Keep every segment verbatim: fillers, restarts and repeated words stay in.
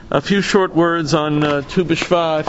A few short words on uh, Tu B'Shvat.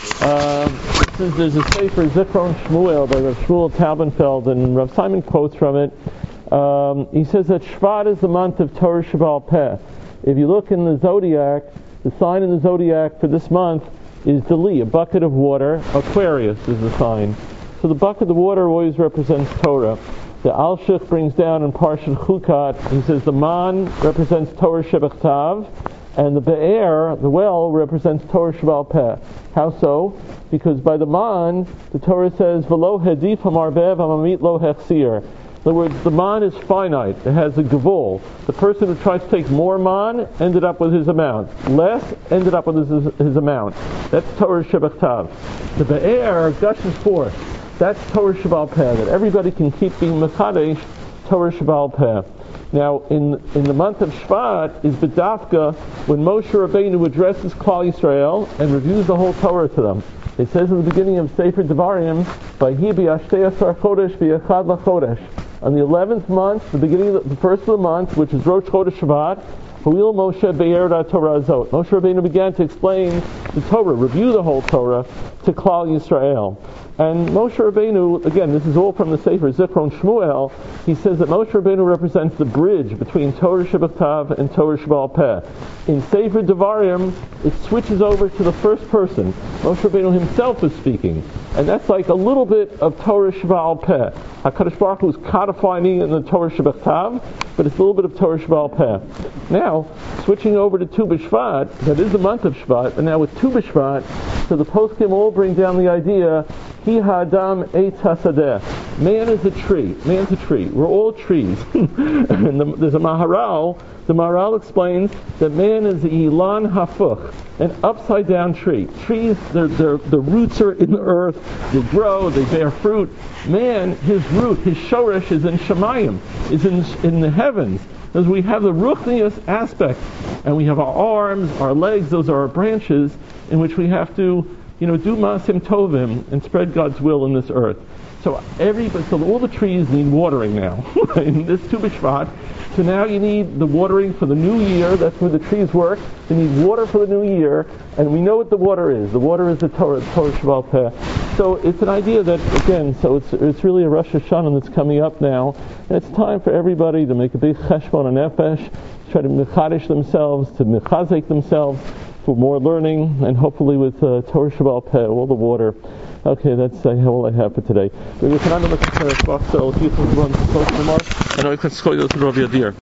Uh, since there's a Sefer Zichron Shmuel by Rav Shmuel Taubenfeld, and Rav Simon quotes from it. Um, he says that Shvat is the month of Torah Sheba'al Peh. If you look in the zodiac, the sign in the zodiac for this month is Dali, a bucket of water. Aquarius is the sign. So the bucket of water always represents Torah. The Alshich brings down in Parshat Chukat, he says the Man represents Torah Shebechtav, and the Be'er, the well, represents Torah Sheba'al Peh. How so? Because by the Man, the Torah says, V'lo hedif hamarbev hamamit lo hechsir. In other words, the man is finite. It has a gevul. The person who tries to take more man ended up with his amount. Less ended up with his, his amount. That's Torah Shebechtav. The Be'er gushes forth. That's Torah Sheba'al Peh, that everybody can keep being Mekadesh Torah Sheba'al Peh. Now, in in the month of Shvat is B'dafka, when Moshe Rabbeinu addresses Klal Yisrael and reviews the whole Torah to them. It says in the beginning of Sefer Devarim, Vayhi b'yashtei asar chodesh v'yachad lachodesh. On the eleventh month, the beginning of the, the first of the month, which is Rosh Chodesh Shvat, Ha'il Moshe be'er Torah azot. Moshe Rabbeinu began to explain the Torah, review the whole Torah to Klal Yisrael. And Moshe Rabbeinu, again, this is all from the Sefer Zichron Shmuel, he says that Moshe Rabbeinu represents the bridge between Torah Shebechtav and Torah Sheba'al Peh. In Sefer Devarim, it switches over to the first person. Moshe Rabbeinu himself is speaking. And that's like a little bit of Torah Sheba'al Peh. HaKadosh Baruch Hu is codifying in the Torah Shebechtav, but it's a little bit of Torah Sheba'al Peh. Now, switching over to Tu B'Shvat, that is the month of Shvat, but now with Tu B'Shvat, so the poskim all bring down the idea, Ki ha'adam eitz hasadeh. Man is a tree. Man's a tree. We're all trees. And the, there's a Maharal. The Maharal explains that man is the ilan hafuch, an upside down tree. Trees, their their the roots are in the earth. They grow. They bear fruit. Man, his root, his shoresh is in Shemayim, is in in the heavens. Because we have the ruchnius aspect, and we have our arms, our legs. Those are our branches in which we have to, you know, do masim tovim and spread God's will in this earth. So every, so all the trees need watering now in this Tu B'Shvat. So now you need the watering for the new year. That's where the trees work. They need water for the new year, and we know what the water is. The water is the Torah, Torah Sheba'al Peh. So it's an idea that, again, so it's it's really a Rosh Hashanah that's coming up now, and it's time for everybody to make a big cheshbon and nefesh, try to mechadish themselves, to mechazek themselves for more learning, and hopefully with uh, Torah Sheba'al Peh, all the water. Okay, that's uh, all I have for today.